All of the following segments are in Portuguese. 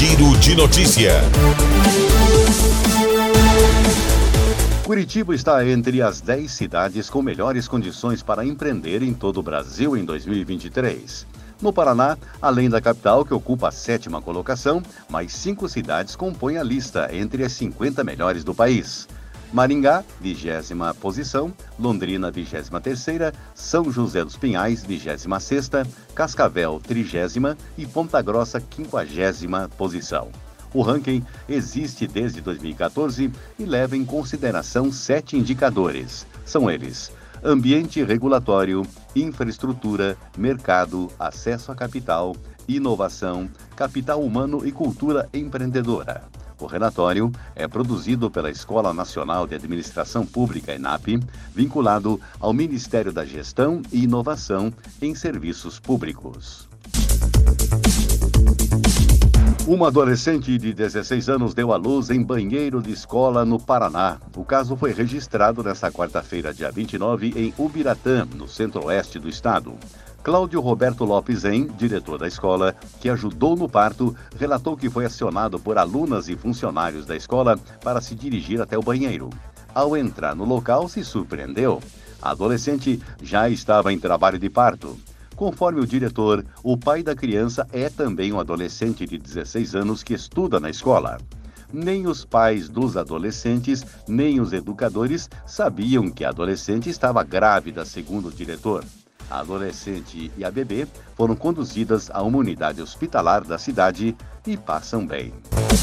Giro de Notícia. Curitiba está entre as 10 cidades com melhores condições para empreender em todo o Brasil em 2023. No Paraná, além da capital, que ocupa a 7ª colocação, mais 5 cidades compõem a lista entre as 50 melhores do país. Maringá, 20ª posição, Londrina, 23ª, São José dos Pinhais, 26ª, Cascavel, 30ª e Ponta Grossa, 50ª posição. O ranking existe desde 2014 e leva em consideração 7 indicadores. São eles: ambiente regulatório, infraestrutura, mercado, acesso a capital, inovação, capital humano e cultura empreendedora. O relatório é produzido pela Escola Nacional de Administração Pública, ENAP, vinculado ao Ministério da Gestão e Inovação em Serviços Públicos. Uma adolescente de 16 anos deu à luz em banheiro de escola no Paraná. O caso foi registrado nesta quarta-feira, dia 29, em Ubiratã, no centro-oeste do estado. Cláudio Roberto Lopes, diretor da escola, que ajudou no parto, relatou que foi acionado por alunas e funcionários da escola para se dirigir até o banheiro. Ao entrar no local, se surpreendeu. A adolescente já estava em trabalho de parto. Conforme o diretor, o pai da criança é também um adolescente de 16 anos que estuda na escola. Nem os pais dos adolescentes, nem os educadores sabiam que a adolescente estava grávida, segundo o diretor. A adolescente e a bebê foram conduzidas a uma unidade hospitalar da cidade e passam bem.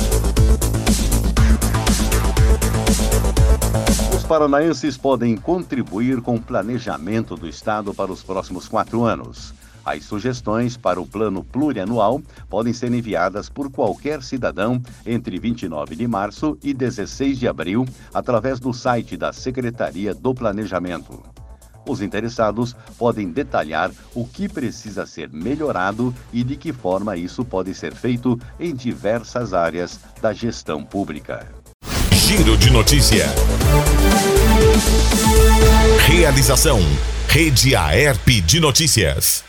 Os paranaenses podem contribuir com o planejamento do Estado para os próximos 4 anos. As sugestões para o plano plurianual podem ser enviadas por qualquer cidadão entre 29 de março e 16 de abril, através do site da Secretaria do Planejamento. Os interessados podem detalhar o que precisa ser melhorado e de que forma isso pode ser feito em diversas áreas da gestão pública. Giro de Notícia. Realização: Rede Aerp de Notícias.